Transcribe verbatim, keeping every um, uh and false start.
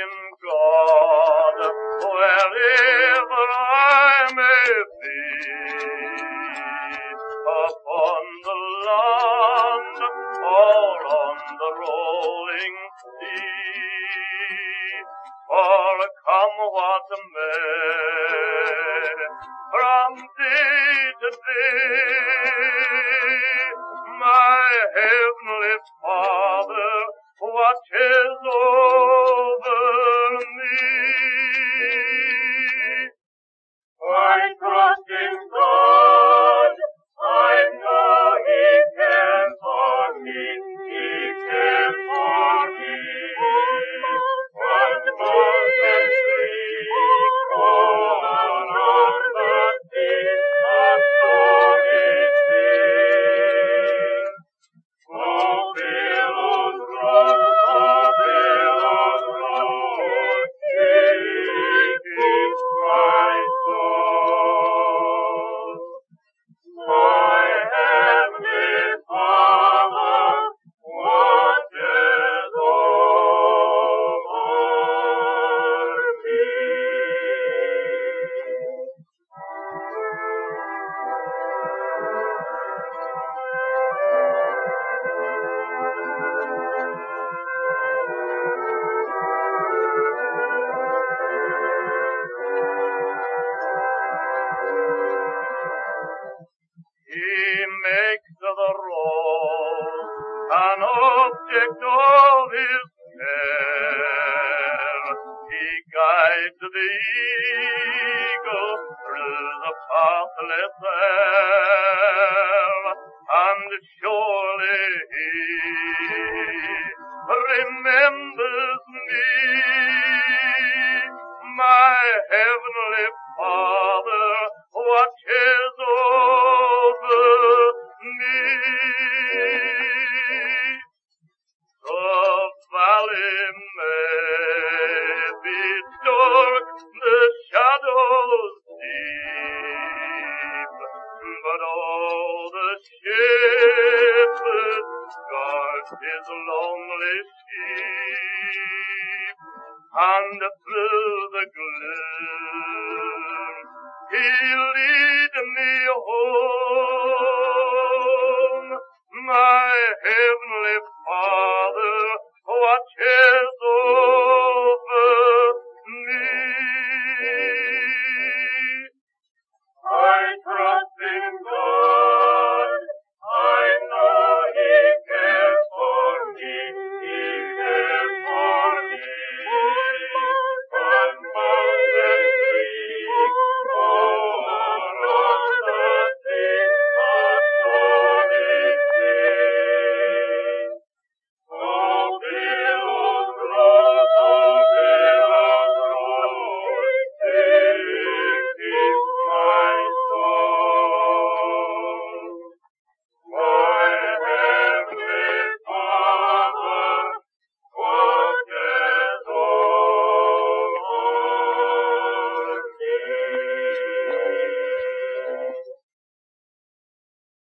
in God, wherever I may be, upon the land or on the rolling sea. For come what may, from day to day, my heavenly Father watches over me. I trust in God, I know He cares for me, He cares for me. One more than three, on on the sea, a story sing. Oh, billows roll, oh, billows roll, He keeps my soul. My heavenly Father watches over me. He makes the rose an object of His care. He guides the eagle through the pathless air, and surely He remembers me. My heavenly Father watches over me. The valley may be dark, the shadows deep, but all the shepherd guards his lonely sheep, and through the gloom He'll lead me home. My heavenly Father